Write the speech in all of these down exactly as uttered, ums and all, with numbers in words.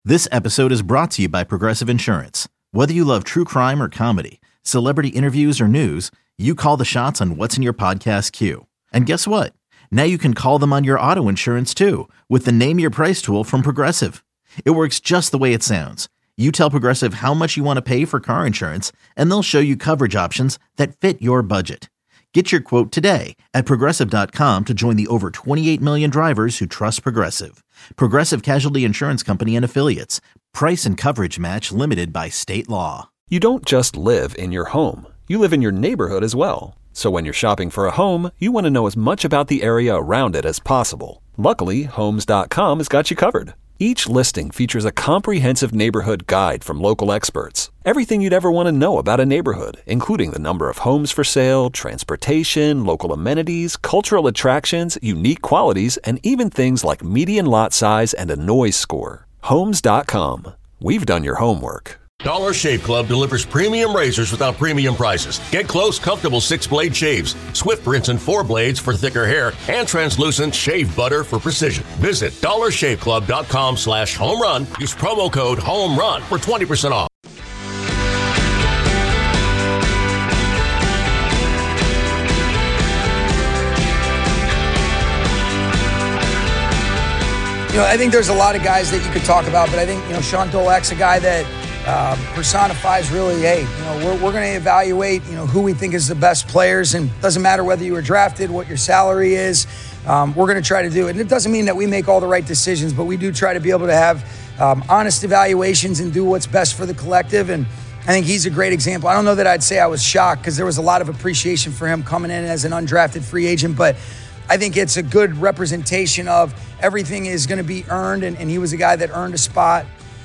This episode is brought to you by Progressive Insurance. Whether you love true crime or comedy, celebrity interviews or news, you call the shots on what's in your podcast queue. And guess what? Now you can call them on your auto insurance too with the Name Your Price tool from Progressive. It works just the way it sounds. You tell Progressive how much you want to pay for car insurance, and they'll show you coverage options that fit your budget. Get your quote today at Progressive dot com to join the over twenty-eight million drivers who trust Progressive. Progressive Casualty Insurance Company and Affiliates. Price and coverage match limited by state law. You don't just live in your home. You live in your neighborhood as well. So when you're shopping for a home, you want to know as much about the area around it as possible. Luckily, Homes dot com has got you covered. Each listing features a comprehensive neighborhood guide from local experts. Everything you'd ever want to know about a neighborhood, including the number of homes for sale, transportation, local amenities, cultural attractions, unique qualities, and even things like median lot size and a noise score. Homes dot com. We've done your homework. Dollar Shave Club delivers premium razors without premium prices. Get close, comfortable six-blade shaves, Swift rinse and four blades for thicker hair, and translucent shave butter for precision. Visit dollar shave club dot com slash home run. Use promo code HOMERUN for twenty percent off. You know, I think there's a lot of guys that you could talk about, but I think, you know, Sean Dolak's a guy that Uh, personifies really, hey, you know, we're, we're going to evaluate, you know, who we think is the best players, and doesn't matter whether you were drafted, what your salary is, um, we're going to try to do it. And it doesn't mean that we make all the right decisions, but we do try to be able to have um, honest evaluations and do what's best for the collective. And I think he's a great example. I don't know that I'd say I was shocked, because there was a lot of appreciation for him coming in as an undrafted free agent, but I think it's a good representation of everything is going to be earned, and, and he was a guy that earned a spot.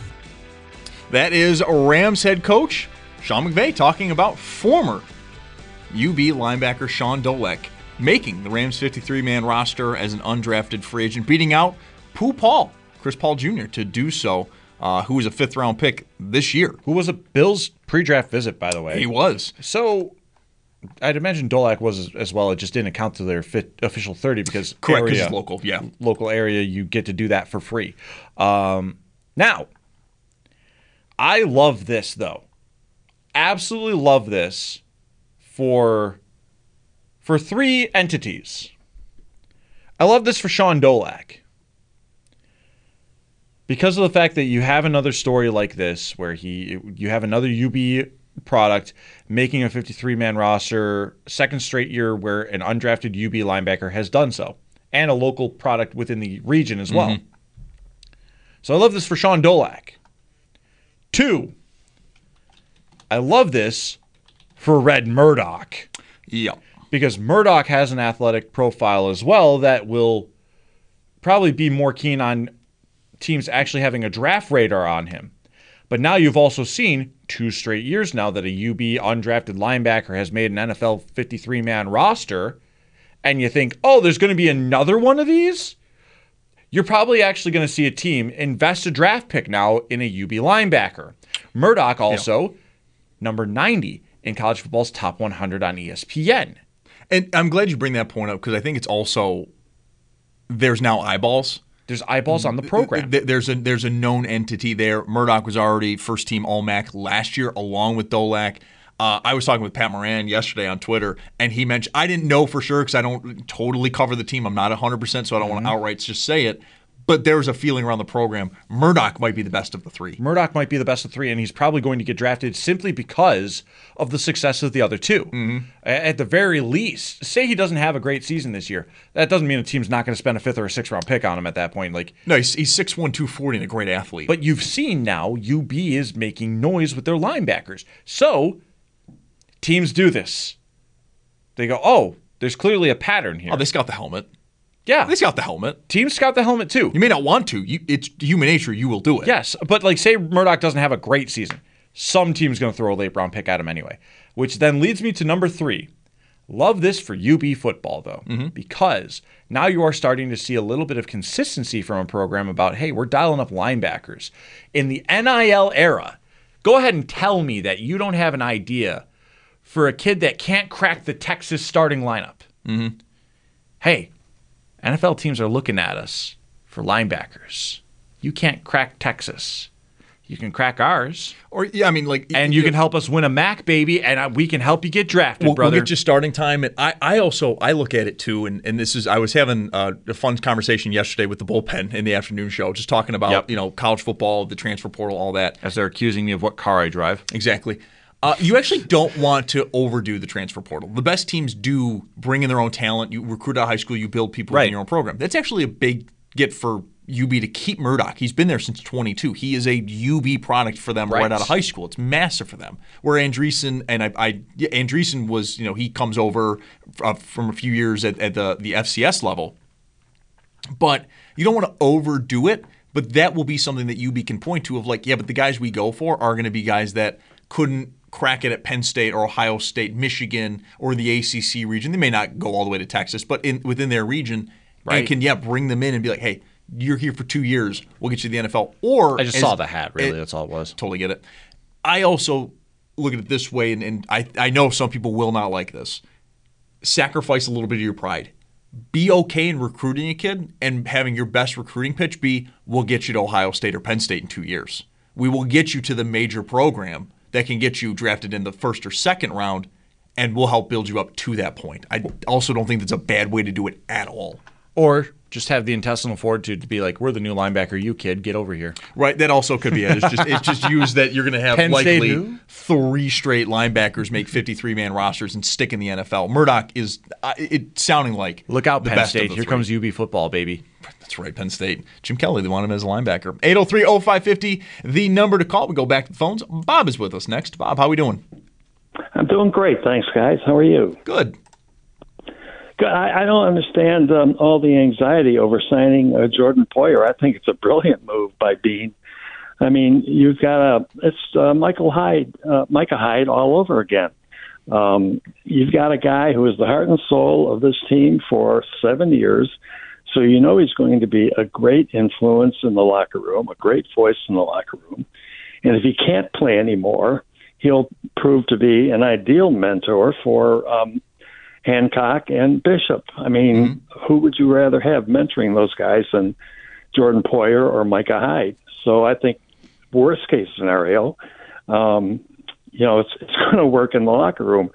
That is Rams head coach Sean McVay talking about former U B linebacker Sean Dolak making the Rams fifty-three man roster as an undrafted free agent, beating out Pooh Paul, Chris Paul Junior, to do so, uh, who was a fifth-round pick this year. Who was a Bills pre-draft visit, by the way. He was. So I'd imagine Dolak was as well. It just didn't account to their fit, official thirty because Correct, area, it's local, yeah. Local area, you get to do that for free. Um, now, I love this, though. Absolutely love this for, for three entities. I love this for Sean Dolak. Because of the fact that you have another story like this, where he you have another U B product making a fifty-three man roster, second straight year where an undrafted U B linebacker has done so, and a local product within the region as well. Mm-hmm. So I love this for Sean Dolak. Two, I love this for Red Murdoch. Yeah. Because Murdoch has an athletic profile as well that will probably be more keen on teams actually having a draft radar on him. But now you've also seen two straight years now that a U B undrafted linebacker has made an N F L fifty-three man roster, and you think, oh, there's going to be another one of these? You're probably actually going to see a team invest a draft pick now in a U B linebacker. Murdoch also, yeah. number ninety in college football's top one hundred on E S P N. And I'm glad you bring that point up, because I think it's also, there's now eyeballs. There's eyeballs on the program. There's a there's a known entity there. Murdoch was already first team All-M A C last year, along with Dolak. Uh, I was talking with Pat Moran yesterday on Twitter, and he mentioned, I didn't know for sure because I don't totally cover the team. I'm not one hundred percent, so I don't mm-hmm. want to outright just say it. But there was a feeling around the program, Murdoch might be the best of the three. Murdoch might be the best of three, and he's probably going to get drafted simply because of the success of the other two. Mm-hmm. At the very least, say he doesn't have a great season this year. That doesn't mean a team's not going to spend a fifth or a sixth round pick on him at that point. Like, no, he's, he's six one, two forty and a great athlete. But you've seen now U B is making noise with their linebackers. So teams do this. They go, oh, there's clearly a pattern here. Oh, they scout the helmet. Yeah. They scout the helmet. Teams scout the helmet too. You may not want to. You, it's human nature. You will do it. Yes, but like say Murdoch doesn't have a great season. Some team's going to throw a late round pick at him anyway. Which then leads me to number three. Love this for U B football, though, mm-hmm. because now you are starting to see a little bit of consistency from a program about, hey, we're dialing up linebackers. In the N I L era, go ahead and tell me that you don't have an idea for a kid that can't crack the Texas starting lineup. Mm-hmm. Hey, N F L teams are looking at us for linebackers. You can't crack Texas. you can crack ours. Or yeah, I mean, like, and you, you can help us win a Mac, baby, and we can help you get drafted, we'll, brother. We'll get you starting time. And I, I also I look at it too, and, and this is I was having uh, a fun conversation yesterday with the bullpen in the afternoon show, just talking about yep. you know college football, the transfer portal, all that. As they're accusing me of what car I drive. Exactly. Uh, you actually don't want to overdo the transfer portal. The best teams do bring in their own talent. You recruit out of high school, you build people right. in your own program. That's actually a big get for U B to keep Murdoch. He's been there since twenty-two. He is a U B product for them right, right out of high school. It's massive for them. Where Andreessen and I, I yeah, Andreessen was, you know, he comes over uh, from a few years at, at the the F C S level. But you don't want to overdo it. But that will be something that U B can point to of like, yeah, but the guys we go for are going to be guys that couldn't crack it at Penn State or Ohio State, Michigan, or the A C C region. They may not go all the way to Texas, but in within their region, right. and can yeah bring them in and be like, hey, you're here for two years, we'll get you to the N F L. Or I just as, saw the hat, really. It, that's all it was. Totally get it. I also look at it this way, and, and I, I know some people will not like this. Sacrifice a little bit of your pride. Be okay in recruiting a kid and having your best recruiting pitch be, we'll get you to Ohio State or Penn State in two years. We will get you to the major program that can get you drafted in the first or second round, and we'll help build you up to that point. I also don't think that's a bad way to do it at all. Or just have the intestinal fortitude to be like, we're the new linebacker, you kid, get over here. Right, that also could be it. It's just, it's just used that you're going to have Penn likely three straight linebackers make fifty-three man rosters and stick in the N F L. Murdoch is uh, it sounding like Look out, the Penn best State. of the Here three. comes U B football, baby. That's right, Penn State. Jim Kelly, they want him as a linebacker. eight oh three oh five five oh, the number to call. We go back to the phones. Bob is with us next. Bob, how are we doing? I'm doing great, thanks, guys. How are you? Good. Good. I, I don't understand um, all the anxiety over signing uh, Jordan Poyer. I think it's a brilliant move by Bean. I mean, you've got a it's uh, Michael Hyde, uh, Micah Hyde all over again. Um, you've got a guy who is the heart and soul of this team for seven years. So you know he's going to be a great influence in the locker room, a great voice in the locker room. And if he can't play anymore, he'll prove to be an ideal mentor for um, Hancock and Bishop. I mean, mm-hmm. who would you rather have mentoring those guys than Jordan Poyer or Micah Hyde? So I think worst case scenario, um, you know, it's, it's going to work in the locker room.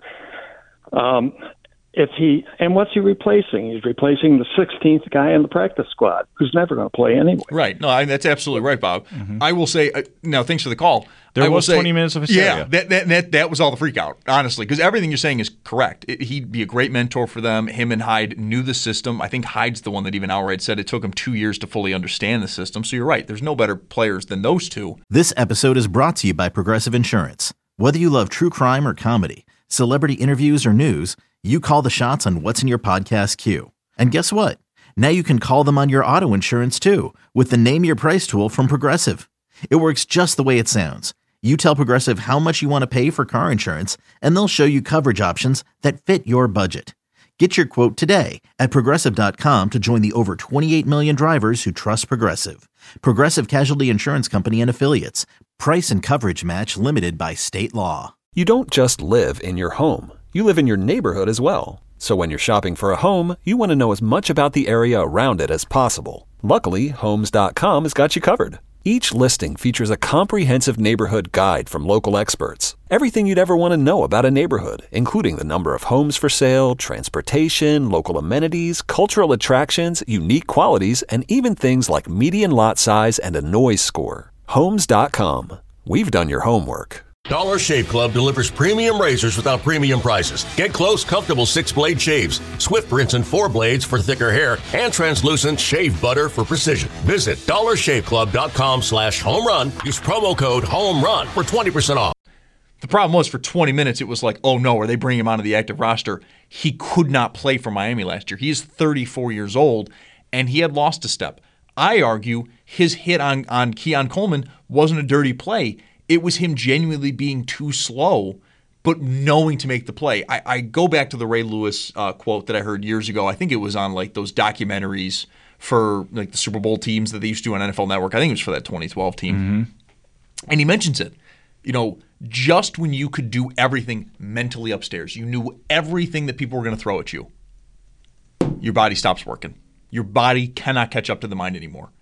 Um, If he and what's he replacing? He's replacing the sixteenth guy in the practice squad, who's never going to play anyway. Right. No, I, that's absolutely right, Bob. Mm-hmm. I will say uh, now. Thanks for the call. There I was will say, twenty minutes of hysteria. Yeah, that that that, that was all the freak out, honestly, because everything you're saying is correct. It, he'd be a great mentor for them. Him and Hyde knew the system. I think Hyde's the one that even outright said it took him two years to fully understand the system. So you're right. There's no better players than those two. This episode is brought to you by Progressive Insurance. Whether you love true crime or comedy, celebrity interviews or news, you call the shots on what's in your podcast queue. And guess what? Now you can call them on your auto insurance too with the Name Your Price tool from Progressive. It works just the way it sounds. You tell Progressive how much you want to pay for car insurance, and they'll show you coverage options that fit your budget. Get your quote today at Progressive dot com to join the over twenty-eight million drivers who trust Progressive. Progressive Casualty Insurance Company and Affiliates. Price and coverage match limited by state law. You don't just live in your home. You live in your neighborhood as well. So when you're shopping for a home, you want to know as much about the area around it as possible. Luckily, Homes dot com has got you covered. Each listing features a comprehensive neighborhood guide from local experts. Everything you'd ever want to know about a neighborhood, including the number of homes for sale, transportation, local amenities, cultural attractions, unique qualities, and even things like median lot size and a noise score. Homes dot com. We've done your homework. Dollar Shave Club delivers premium razors without premium prices. Get close, comfortable six-blade shaves, Swift rinse and four blades for thicker hair, and translucent shave butter for precision. Visit dollar shave club dot com slash home run. Use promo code HOMERUN for twenty percent off. The problem was for twenty minutes, it was like, oh no, are they bringing him onto the active roster? He could not play for Miami last year. He is thirty-four years old, and he had lost a step. I argue his hit on, on Keon Coleman wasn't a dirty play. It was him genuinely being too slow, but knowing to make the play. I, I go back to the Ray Lewis uh, quote that I heard years ago. I think it was on like those documentaries for like the Super Bowl teams that they used to do on N F L Network. I think it was for that twenty twelve team. Mm-hmm. And he mentions it. You know, just when you could do everything mentally upstairs, you knew everything that people were going to throw at you, your body stops working. Your body cannot catch up to the mind anymore.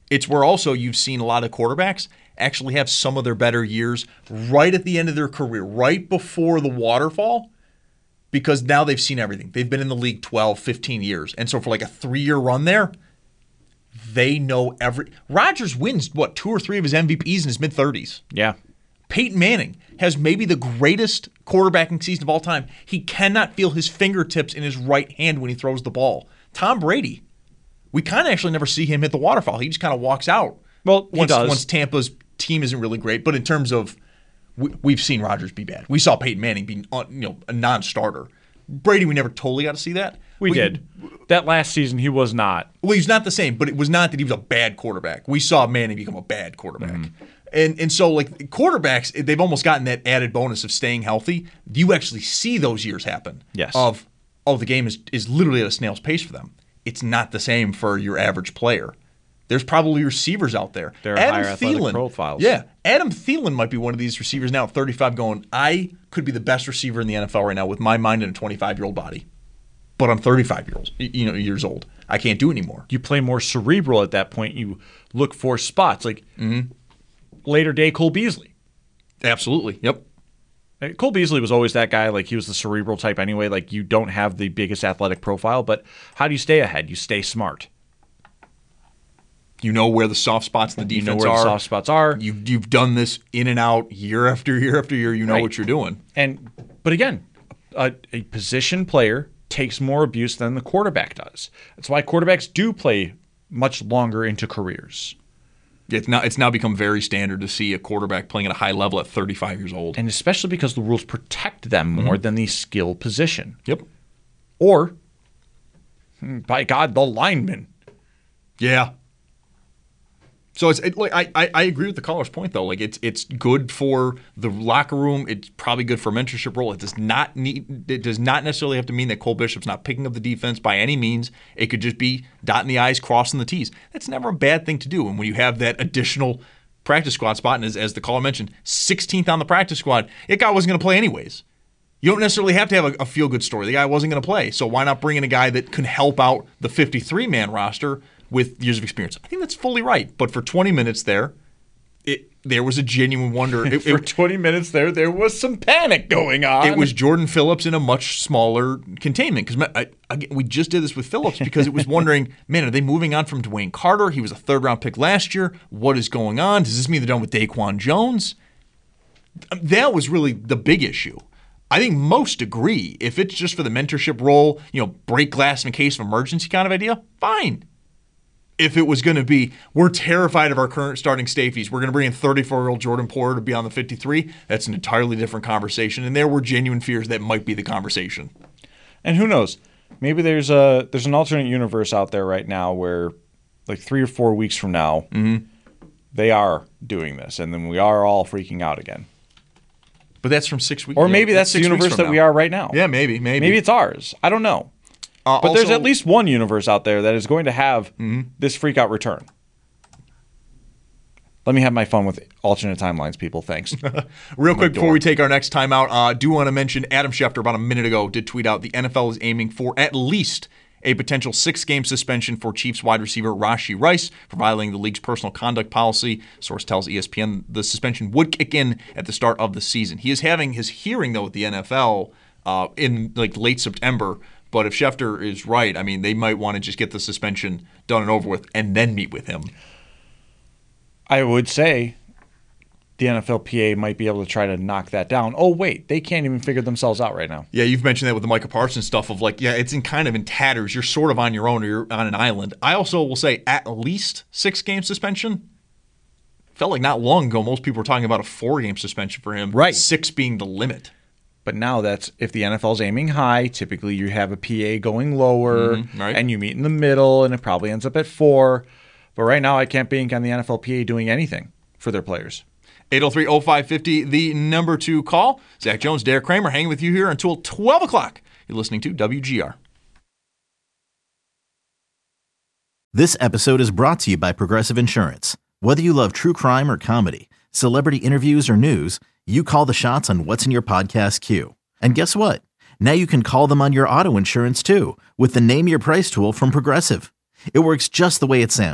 It's where also you've seen a lot of quarterbacks actually have some of their better years right at the end of their career, right before the waterfall, because now they've seen everything. They've been in the league twelve, fifteen years. And so for like a three-year run there, they know every – Rodgers wins, what, two or three of his M V Ps in his mid-thirties. Yeah. Peyton Manning has maybe the greatest quarterbacking season of all time. He cannot feel his fingertips in his right hand when he throws the ball. Tom Brady, we kind of actually never see him hit the waterfall. He just kind of walks out. Well, he once, does. Once Tampa's team isn't really great. But in terms of we, we've seen Rodgers be bad. We saw Peyton Manning be you know a non-starter. Brady, we never totally got to see that. We, we did. That last season, he was not. Well, he's not the same, but it was not that he was a bad quarterback. We saw Manning become a bad quarterback. Mm-hmm. And and so, like, quarterbacks, they've almost gotten that added bonus of staying healthy. You actually see those years happen. Yes. Of, oh, the game is, is literally at a snail's pace for them. It's not the same for your average player. There's probably receivers out there. There are Adam higher athletic Thielen, profiles. Yeah. Adam Thielen might be one of these receivers now at thirty-five going, I could be the best receiver in the N F L right now with my mind and a twenty-five-year-old body. But I'm thirty-five years, you know, years old. I can't do it anymore. You play more cerebral at that point. You look for spots. Like, mm-hmm. later day Cole Beasley. Absolutely. Yep. Cole Beasley was always that guy. Like, he was the cerebral type anyway. Like, you don't have the biggest athletic profile, but how do you stay ahead? You stay smart. You know where the soft spots in the defense are. You know where are. the soft spots are. You've, you've done this in and out year after year after year. You know right. what you're doing. And But again, a, a position player takes more abuse than the quarterback does. That's why quarterbacks do play much longer into careers. It's now, it's now become very standard to see a quarterback playing at a high level at thirty-five years old. And especially because the rules protect them more mm-hmm. than the skill position. Yep. Or, by God, the lineman. Yeah. So it's it, like I, I I agree with the caller's point though. Like it's it's good for the locker room. It's probably good for a mentorship role. It does not need. It does not necessarily have to mean that Cole Bishop's not picking up the defense by any means. It could just be dotting the I's, crossing the T's. That's never a bad thing to do. And when you have that additional practice squad spot, and as, as the caller mentioned, sixteenth on the practice squad, that guy wasn't going to play anyways. You don't necessarily have to have a, a feel-good story. The guy wasn't going to play, so why not bring in a guy that can help out the fifty-three man roster with years of experience? I think that's fully right. But for twenty minutes there, it there was a genuine wonder. It, for it, twenty minutes there, there was some panic going on. It was Jordan Phillips in a much smaller containment. Because we just did this with Phillips because it was wondering, man, are they moving on from Dwayne Carter? He was a third-round pick last year. What is going on? Does this mean they're done with Daquan Jones? That was really the big issue. I think most agree. If it's just for the mentorship role, you know, break glass in case of emergency kind of idea, fine. If it was going to be, we're terrified of our current starting safeties, we're going to bring in thirty-four-year-old Jordan Poyer to be on the fifty-three, that's an entirely different conversation. And there were genuine fears that might be the conversation. And who knows? Maybe there's a there's an alternate universe out there right now where, like three or four weeks from now, mm-hmm. they are doing this, and then we are all freaking out again. But that's from six weeks. Or maybe know, that's, that's the universe that now. we are right now. Yeah, maybe, maybe. Maybe it's ours. I don't know. Uh, but also, there's at least one universe out there that is going to have mm-hmm. this freak out return. Let me have my fun with alternate timelines, people. Thanks. Real quick before we take our next timeout, I uh, do want to mention Adam Schefter about a minute ago did tweet out the N F L is aiming for at least a potential six-game suspension for Chiefs wide receiver Rashee Rice for violating the league's personal conduct policy. Source tells E S P N the suspension would kick in at the start of the season. He is having his hearing, though, with the N F L uh, in like late September. But if Schefter is right, I mean, they might want to just get the suspension done and over with and then meet with him. I would say the N F L P A might be able to try to knock that down. Oh, wait, they can't even figure themselves out right now. Yeah, you've mentioned that with the Micah Parsons stuff of like, yeah, it's in kind of in tatters. You're sort of on your own or you're on an island. I also will say at least six-game suspension. Felt like not long ago most people were talking about a four-game suspension for him. Right. Six being the limit. But now that's if the N F L's aiming high, typically you have a P A going lower, mm-hmm, right. and you meet in the middle, and it probably ends up at four. But right now I can't bank on the N F L P A doing anything for their players. eight oh three oh five five oh, the number two call. Zach Jones, Derek Kramer, hanging with you here until twelve o'clock. You're listening to W G R. This episode is brought to you by Progressive Insurance. Whether you love true crime or comedy, celebrity interviews or news, you call the shots on what's in your podcast queue. And guess what? Now you can call them on your auto insurance too with the Name Your Price tool from Progressive. It works just the way it sounds.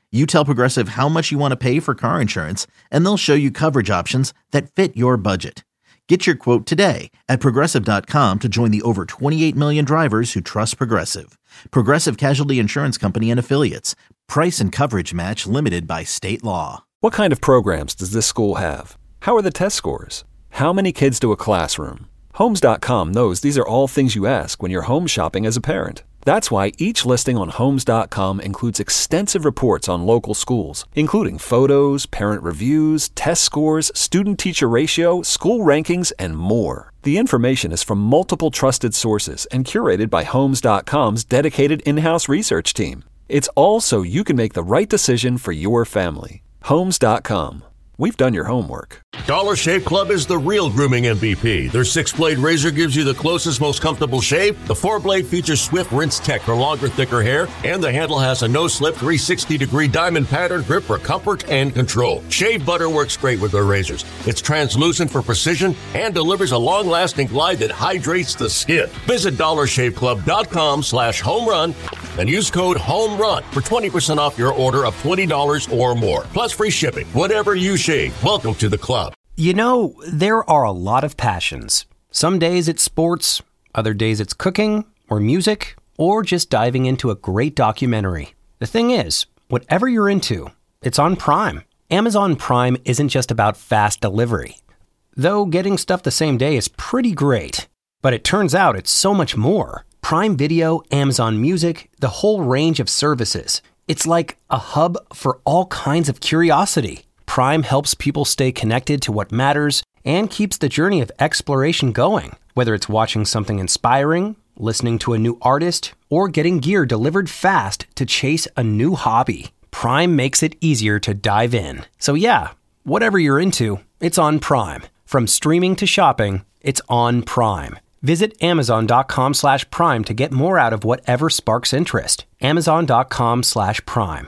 You tell Progressive how much you want to pay for car insurance, and they'll show you coverage options that fit your budget. Get your quote today at Progressive dot com to join the over twenty-eight million drivers who trust Progressive. Progressive Casualty Insurance Company and Affiliates. Price and coverage match limited by state law. What kind of programs does this school have? How are the test scores? How many kids do a classroom? Homes dot com knows these are all things you ask when you're home shopping as a parent. That's why each listing on Homes dot com includes extensive reports on local schools, including photos, parent reviews, test scores, student-teacher ratio, school rankings, and more. The information is from multiple trusted sources and curated by Homes dot com's dedicated in-house research team. It's all so you can make the right decision for your family. Homes dot com. We've done your homework. Dollar Shave Club is the real grooming M V P. Their six-blade razor gives you the closest, most comfortable shave. The four-blade features Swift Rinse Tech for longer, thicker hair. And the handle has a no-slip three hundred sixty degree diamond pattern grip for comfort and control. Shave butter works great with their razors. It's translucent for precision and delivers a long-lasting glide that hydrates the skin. Visit dollar shave club dot com slash home run and use code HOMERUN for twenty percent off your order of twenty dollars or more. Plus free shipping. Whatever you shave. Welcome to the club. You know, there are a lot of passions. Some days it's sports, other days it's cooking, or music, or just diving into a great documentary. The thing is, whatever you're into, it's on Prime. Amazon Prime isn't just about fast delivery. Though getting stuff the same day is pretty great. But it turns out it's so much more. Prime Video, Amazon Music, the whole range of services. It's like a hub for all kinds of curiosity. Prime helps people stay connected to what matters and keeps the journey of exploration going. Whether it's watching something inspiring, listening to a new artist, or getting gear delivered fast to chase a new hobby, Prime makes it easier to dive in. So yeah, whatever you're into, it's on Prime. From streaming to shopping, it's on Prime. Visit amazon dot com slash prime to get more out of whatever sparks interest. amazon dot com slash prime.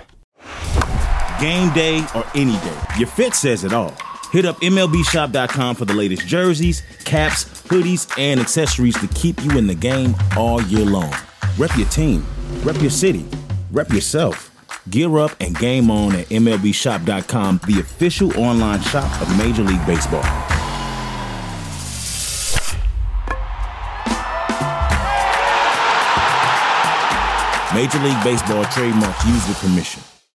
Game day or any day, your fit says it all. Hit up M L B shop dot com for the latest jerseys, caps, hoodies, and accessories to keep you in the game all year long. Rep your team, rep your city, rep yourself. Gear up and game on at M L B shop dot com, the official online shop of Major League Baseball. Major League Baseball trademarks used with permission.